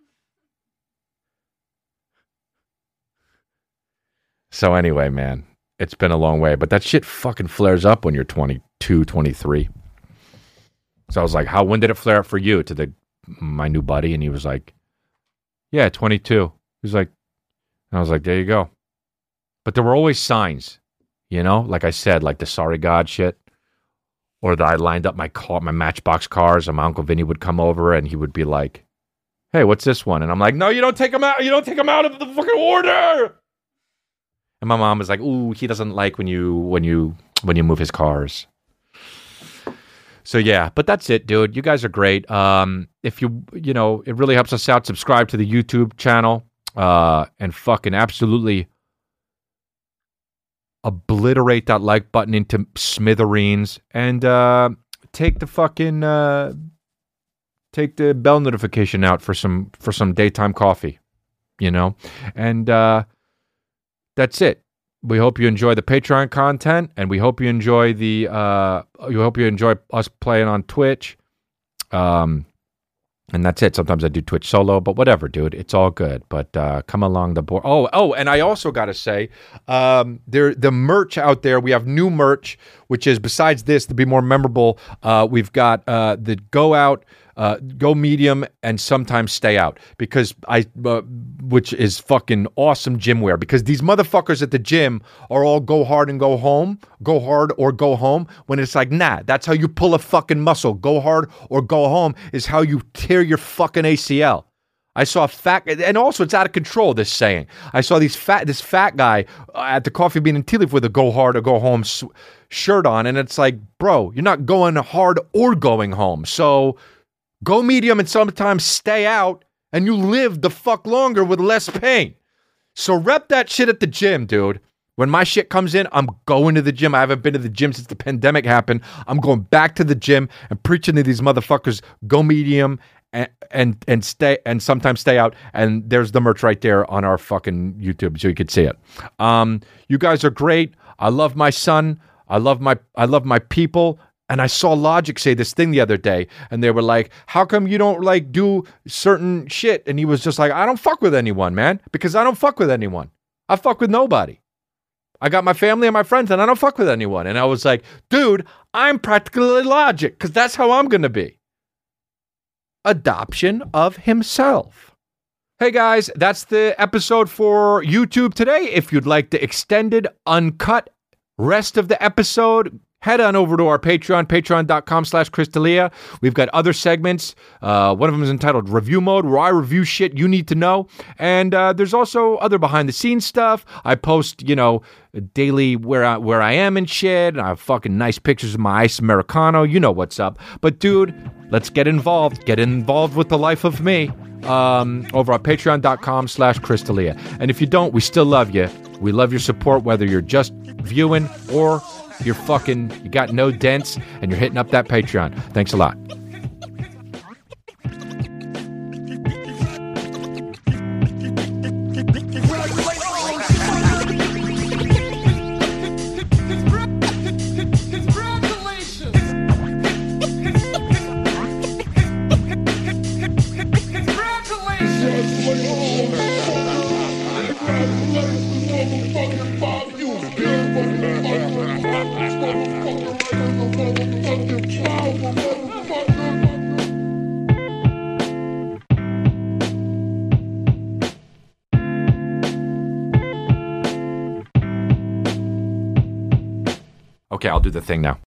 So anyway, man, it's been a long way. But that shit fucking flares up when you're twenty-two, twenty-three. So I was like, how, when did it flare up for you? To the my new buddy. And he was like, yeah, twenty-two. He was like, and I was like, there you go. But there were always signs, you know, like I said, like the sorry God shit. Or that I lined up my car, my Matchbox cars, and my Uncle Vinny would come over and he would be like, hey, what's this one? And I'm like, no, you don't take them out. You don't take them out of the fucking order. And my mom was like, ooh, he doesn't like when you when you when you move his cars. So yeah, but that's it, dude. You guys are great. Um, if you you know, it really helps us out. Subscribe to the YouTube channel, uh, and fucking absolutely obliterate that like button into smithereens, and uh, take the fucking uh, take the bell notification out for some for some daytime coffee, you know, and uh, that's it. We hope you enjoy the Patreon content, and we hope you enjoy the uh, you hope you enjoy us playing on Twitch. Um, and that's it. Sometimes I do Twitch solo, but whatever, dude. It's all good. But uh, come along the board. Oh, oh, and I also got to say, um, there the merch out there. We have new merch, which is besides this to be more memorable. Uh, we've got uh, the Go Out, uh, Go Medium, and sometimes Stay Out, because I, uh, which is fucking awesome gym wear. Because these motherfuckers at the gym are all go hard and go home, go hard or go home. When it's like, nah, that's how you pull a fucking muscle. Go hard or go home is how you tear your fucking A C L. I saw a fat, and also it's out of control, this saying. I saw these fat, this fat guy at the Coffee Bean and Tea Leaf with a go hard or go home shirt on, and it's like, bro, you're not going hard or going home. So go medium and sometimes stay out, and you live the fuck longer with less pain. So rep that shit at the gym, dude. When my shit comes in, I'm going to the gym. I haven't been to the gym since the pandemic happened. I'm going back to the gym and preaching to these motherfuckers, go medium and and, and stay and sometimes stay out. And there's the merch right there on our fucking YouTube, so you could see it. Um, you guys are great. I love my son. I love my I love my people. And I saw Logic say this thing the other day, and they were like, how come you don't, like, do certain shit? And he was just like, I don't fuck with anyone, man, because I don't fuck with anyone. I fuck with nobody. I got my family and my friends, and I don't fuck with anyone. And I was like, dude, I'm practically Logic, because that's how I'm going to be. Adoption of himself. Hey, guys, that's the episode for YouTube today. If you'd like the extended, uncut rest of the episode, head on over to our Patreon, patreon.com slash Chris D'Elia. We've got other segments. Uh, one of them is entitled Review Mode, where I review shit you need to know. And uh, there's also other behind-the-scenes stuff. I post, you know, daily where I, where I am and shit. And I have fucking nice pictures of my Ice Americano. You know what's up. But, dude, let's get involved. Get involved with the life of me um, over at patreon.com slash Chris D'Elia. And if you don't, we still love you. We love your support, whether you're just viewing or you're fucking, you got no dents, and you're hitting up that Patreon. Thanks a lot. Okay, I'll do the thing now.